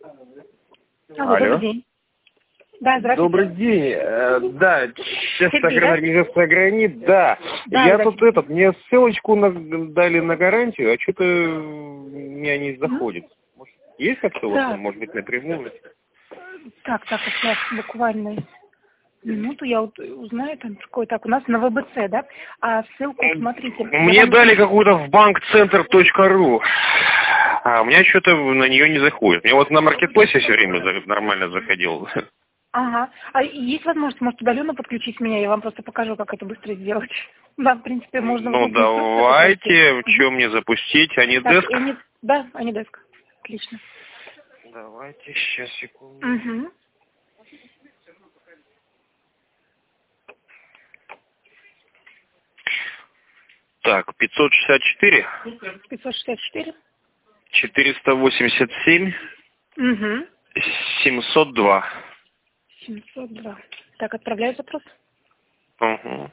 Алло, добрый день. Да, здравствуйте. Добрый день. Да, сейчас Сергей, да? организация «Гранит», да. Да, Я да. тут мне ссылочку дали на гарантию, а что-то у меня не заходит. Может, есть как-то у вас, Да. может быть, напрямую? Так, сейчас буквально минуту я узнаю там какой. Так, у нас на ВБЦ, да? А ссылку, смотрите. Мне дали какую-то в bankcenter.ru. А у меня что-то на нее не заходит. Мне вот на маркетплейсе все время нормально заходил. Ага. А есть возможность, может, удаленно подключить меня? Я вам просто покажу, как это быстро сделать. Да, в принципе, можно... Ну, давайте. Что мне запустить? Анидеск? Да, Анидеск. Отлично. Давайте, сейчас, секунду. Угу. Так, 564. 564. 487. Угу. 702. 702. Так, отправляю запрос. Угу.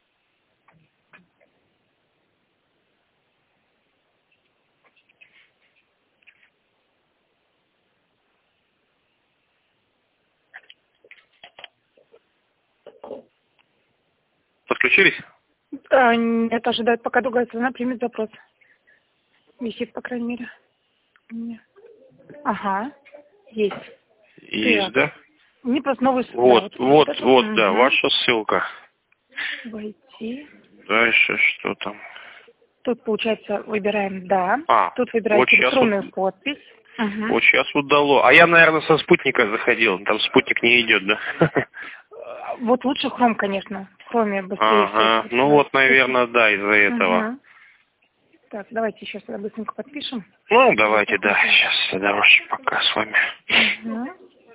Подключились? Это ожидает, пока другая страна примет запрос. Висит, по крайней мере. У меня. Ага, есть. Есть, да? Мне просто новый... Вот, да, Угу. ваша ссылка. Войти. Дальше что там? Тут, получается, выбираем «да». Тут Вот выбираете электронную подпись. Угу. Вот сейчас вот дало. А я, наверное, со спутника заходил. Там спутник не идет, да? Вот лучше Chrome, конечно. В Chrome быстрее. Ага, ну вот, наверное, да, из-за этого. Угу. Так, давайте еще сюда быстренько подпишем. Ну, давайте, да, сейчас тогда уж пока с вами. Угу.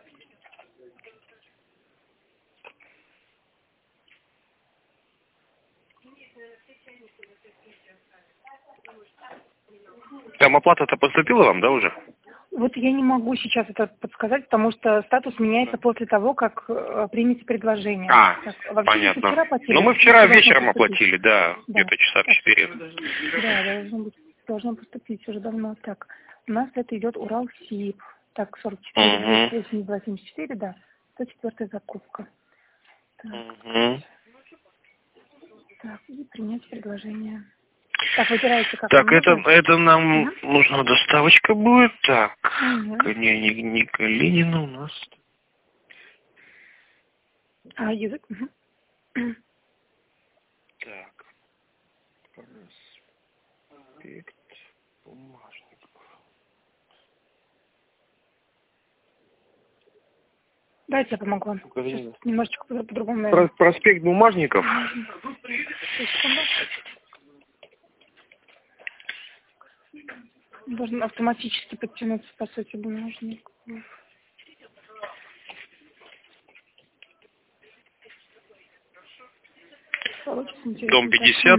Там оплата-то поступила вам, да, уже? Вот я не могу сейчас это подсказать, потому что статус меняется после того, как примете предложение. Так, понятно. Вчера оплатили, ну, мы вчера вечером оплатили, да, где-то часа в 4. Да, должно поступить уже давно. Так, у нас это идет Уралсиб. Так, 44, 282, 74, да, 104 закупка. Так, и принять предложение. Так, выбираете как Так, вам это нам нужна доставочка будет. Так, не Калинина у нас. Язык. Так. Проспект Бумажников. Давайте я помогу вам. Сейчас немножечко по-другому, наверное. Проспект Бумажников. Должен автоматически подтянуться, по сути, бумажник. Дом 50.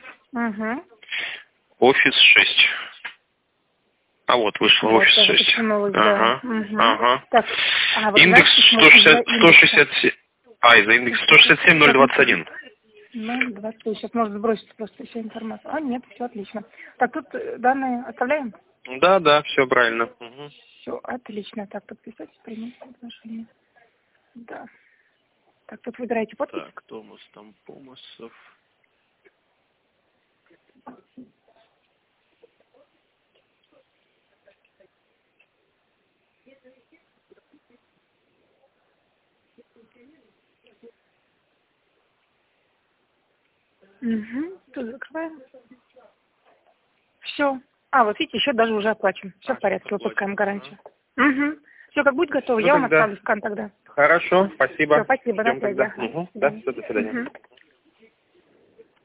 Офис 6. А вот вышел офис 6. Так, индекс 167. Из-за индекс 167-021. 020. Сейчас можно сбросить просто всю информацию. Нет, все отлично. Так, тут данные оставляем? Да, все правильно. Все отлично. Так, подписать, принять предложение. Да. Так, тут выбираете подпись. Так, Томас там Помасов. Тут закрываем. Все. Вот видите, еще даже уже оплачен. Все в порядке, выпускаем гарантию. Все, как будет готово, я вам отправлю скан тогда. Хорошо, спасибо. Все, спасибо, до связи. связи. Да, все, до свидания.